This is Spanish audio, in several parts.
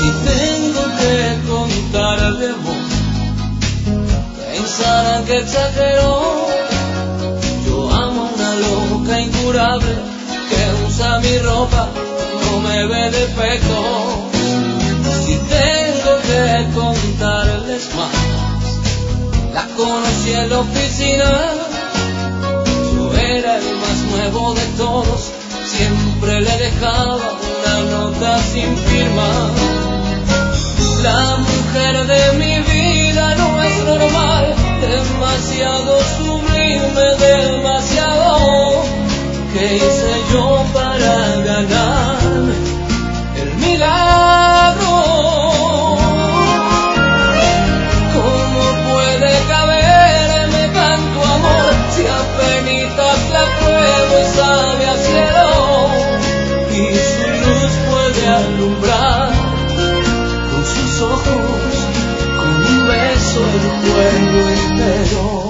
Si tengo que contar de amor, pensarán que exagero. Yo amo a una loca incurable que usa mi ropa, no me ve defectos. Si tengo que contarles más, la conocí en la oficina. Yo era el más nuevo de todos, siempre le dejaba una nota sin firma. La mujer de mi vida no es normal, demasiado sublime, demasiado. ¿Qué hice yo para ganarme el milagro? ¿Cómo puede caberme tanto amor si apenitas la pruebo y sabe a cielo? Y su luz puede alumbrar con sus ojos, con un beso el pueblo entero.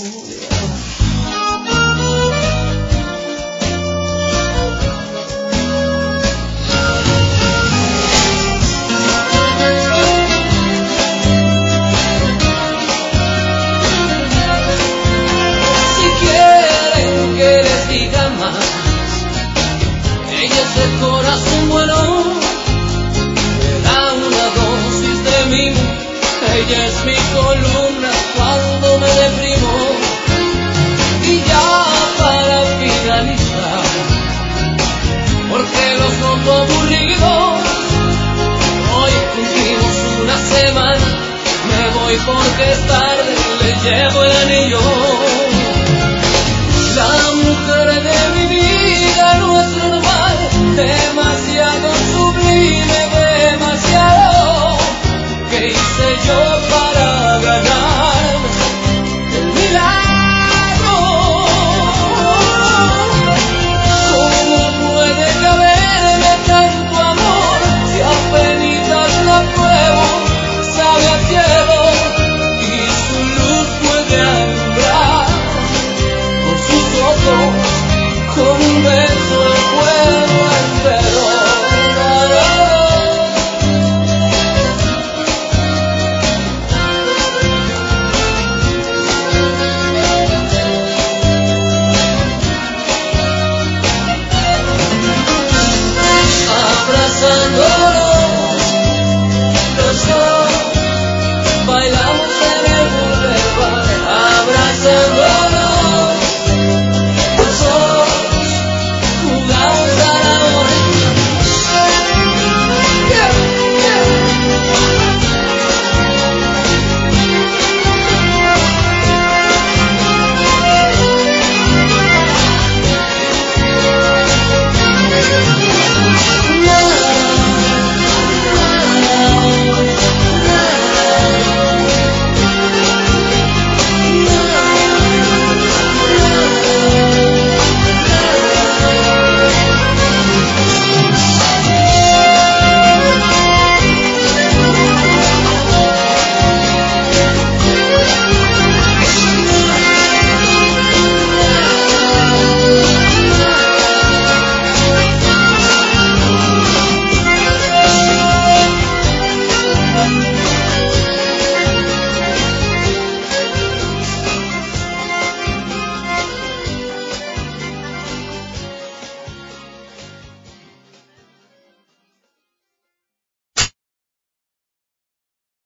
El corazón bueno me da una dosis de mimo. Ella es mi columna cuando me deprimo. Y ya para finalizar, porque los noto aburridos, hoy cumplimos una semana. Me voy porque es tarde, le llevo el anillo. La mujer de mi vida no es una